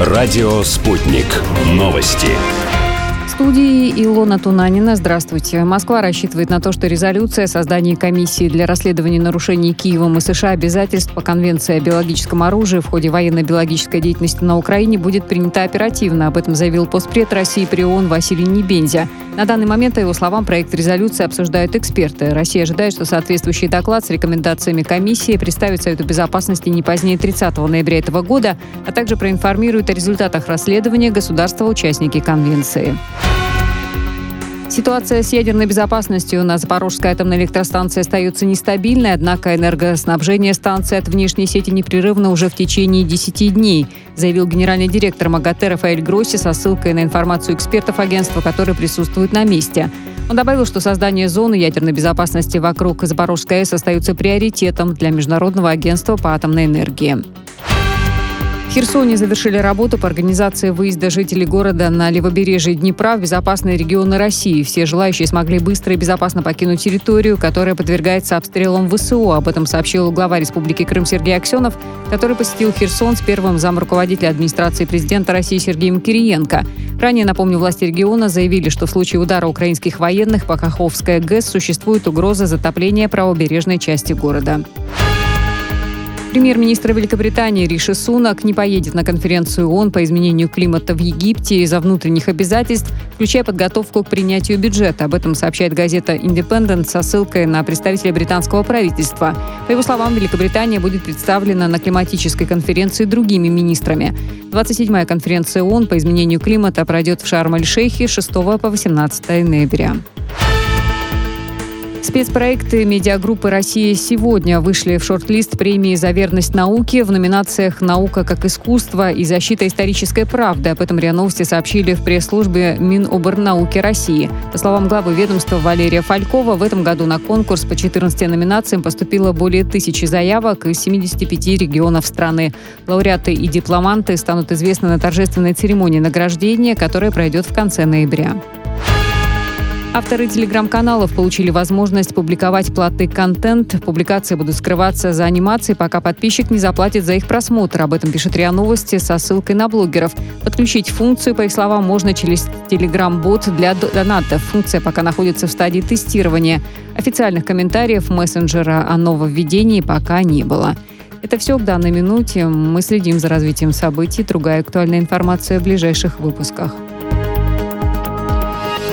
Радио «Спутник». Новости. В студии Илона Тунанина. Здравствуйте. Москва рассчитывает на то, что резолюция о создании комиссии для расследования нарушений Киевом и США обязательств по Конвенции о биологическом оружии в ходе военно-биологической деятельности на Украине будет принята оперативно. Об этом заявил постпред России при ООН Василий Небензя. На данный момент, по его словам, проект резолюции обсуждают эксперты. Россия ожидает, что соответствующий доклад с рекомендациями комиссии представит Совету Безопасности не позднее 30 ноября этого года, а также проинформирует о результатах расследования государства-участники Конвенции. Ситуация с ядерной безопасностью на Запорожской атомной электростанции остается нестабильной, однако энергоснабжение станции от внешней сети непрерывно уже в течение 10 дней, заявил генеральный директор МАГАТЭ Рафаэль Гросси со ссылкой на информацию экспертов агентства, которые присутствуют на месте. Он добавил, что создание зоны ядерной безопасности вокруг Запорожской АЭС остается приоритетом для Международного агентства по атомной энергии. В Херсоне завершили работу по организации выезда жителей города на левобережье Днепра в безопасные регионы России. Все желающие смогли быстро и безопасно покинуть территорию, которая подвергается обстрелам ВСУ. Об этом сообщил глава Республики Крым Сергей Аксенов, который посетил Херсон с первым замруководителя администрации президента России Сергеем Кириенко. Ранее, напомню, власти региона заявили, что в случае удара украинских военных по Каховской ГЭС существует угроза затопления правобережной части города. Премьер-министр Великобритании Риши Сунак не поедет на конференцию ООН по изменению климата в Египте из-за внутренних обязательств, включая подготовку к принятию бюджета. Об этом сообщает газета «Индепендент» со ссылкой на представителя британского правительства. По его словам, Великобритания будет представлена на климатической конференции другими министрами. 27-я конференция ООН по изменению климата пройдет в Шарм-эль-Шейхе с 6 по 18 ноября. Спецпроекты медиагруппы «Россия сегодня» вышли в шорт-лист премии «За верность науке» в номинациях «Наука как искусство» и «Защита исторической правды». Об этом РИА Новости сообщили в пресс-службе Миноборнауки России. По словам главы ведомства Валерия Фалькова, в этом году на конкурс по 14 номинациям поступило более 1000 заявок из 75 регионов страны. Лауреаты и дипломанты станут известны на торжественной церемонии награждения, которая пройдет в конце ноября. Авторы телеграм-каналов получили возможность публиковать платный контент. Публикации будут скрываться за анимацией, пока подписчик не заплатит за их просмотр. Об этом пишет РИА Новости со ссылкой на блогеров. Подключить функцию, по их словам, можно через телеграм-бот для донатов. Функция пока находится в стадии тестирования. Официальных комментариев мессенджера о нововведении пока не было. Это все к данной минуте. Мы следим за развитием событий. Другая актуальная информация в ближайших выпусках.